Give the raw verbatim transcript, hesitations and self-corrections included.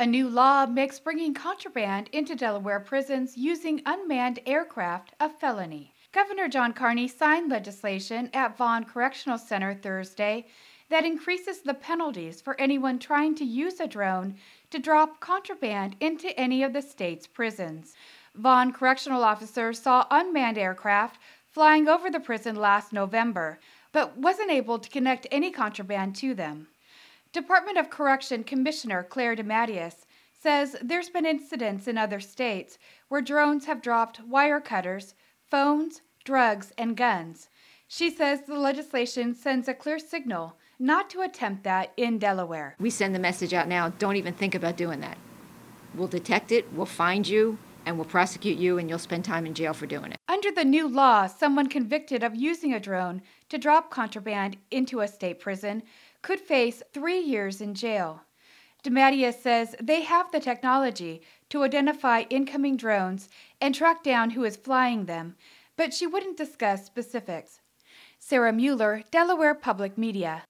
A new law makes bringing contraband into Delaware prisons using unmanned aircraft a felony. Governor John Carney signed legislation at Vaughn Correctional Center Thursday that increases the penalties for anyone trying to use a drone to drop contraband into any of the state's prisons. Vaughn correctional officers saw unmanned aircraft flying over the prison last November, but wasn't able to connect any contraband to them. Department of Correction Commissioner Claire DeMatteis says there's been incidents in other states where drones have dropped wire cutters, phones, drugs, and guns. She says the legislation sends a clear signal not to attempt that in Delaware. We send the message out now, don't even think about doing that. We'll detect it, we'll find you, and we'll prosecute you, and you'll spend time in jail for doing it. Under the new law, someone convicted of using a drone to drop contraband into a state prison could face three years in jail. DeMatteis says they have the technology to identify incoming drones and track down who is flying them, but she wouldn't discuss specifics. Sarah Mueller, Delaware Public Media.